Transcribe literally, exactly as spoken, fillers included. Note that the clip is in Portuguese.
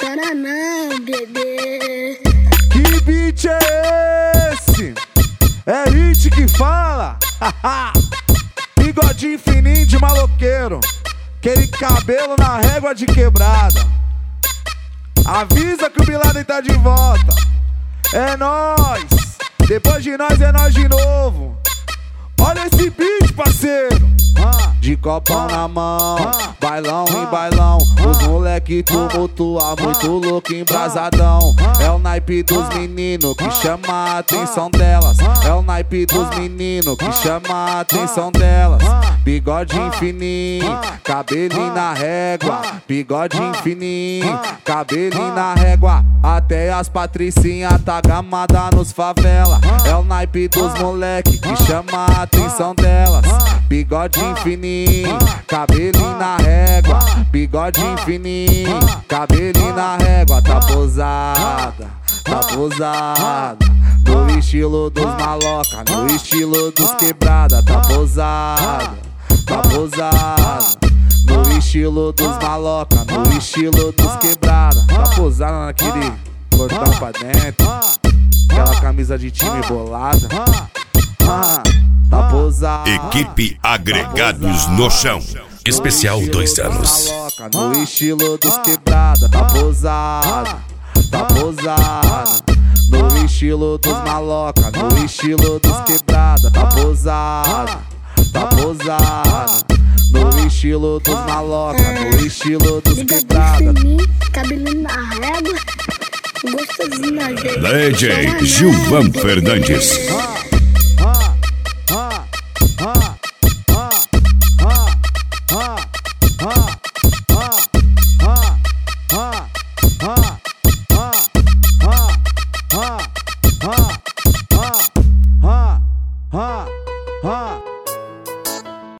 chora não, bebê. Que beat é esse? É hit que fala? Bigodinho fininho de maloqueiro, aquele cabelo na régua de quebrada. Avisa que o Bin Laden tá de volta. É nóis, depois de nós é nós de novo. Olha esse beat, parceiro. De copão na mão, bailão em bailão. Os moleque tumultua, muito louco, embrasadão. É o naipe dos meninos que chama a atenção delas. É o naipe dos meninos que chama a atenção delas. Bigodinho fininho, cabelinho na régua. Bigodinho fininho, cabelinho na régua. Até as patricinhas tá gamada nos favela. É o naipe dos moleque que chama a atenção delas. Bigodinho fininho, cabelinho na régua. Bigodinho fininho, cabelinho na régua. Tá posada, tá posada, no estilo dos maloca, no estilo dos quebrada. Tá posada, tá posada, no estilo dos maloca, no estilo dos quebrada. Tá posada naquele cordão pra dentro, aquela camisa de time bolada. Tá posada. Equipe Agregados no Chão. Especial dois anos. No estilo dos quebrada. Tá posada, tá posada, no estilo dos maloca, no estilo dos quebrada. Tá posada, tá posada, no estilo dos maloca, no estilo dos quebrada. Cabelinho na régua, gostosinho na jeito. D J Gilvan Fernandes. Ha, ha, ha.